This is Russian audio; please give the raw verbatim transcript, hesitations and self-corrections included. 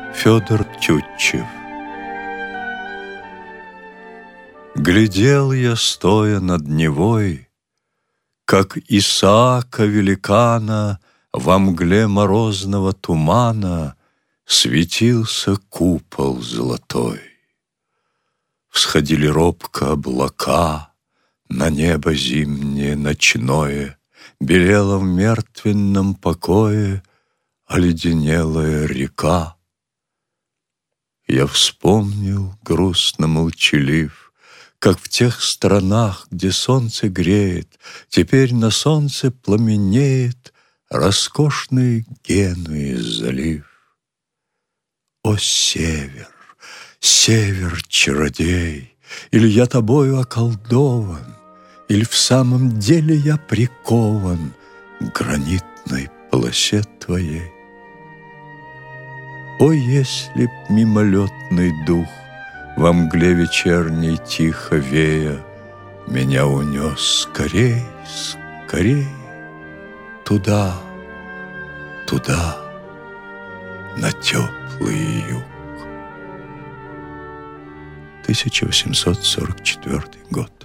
Федор Тютчев. Глядел я, стоя над Невой, как Исаака великана во мгле морозного тумана светился купол золотой. Всходили робко облака на небо зимнее ночное, белела в мертвенном покое оледенелая река. Я вспомнил, грустно молчалив, как в тех странах, где солнце греет, теперь на солнце пламенеет роскошный Генуи залив. О, север, север, чародей! Или я тобою околдован, или в самом деле я прикован к гранитной полосе твоей? О, если б мимолетный дух во мгле вечерней тихо вея меня унес скорей, скорей туда, туда, на теплый юг. тысяча восемьсот сорок четвёртый год.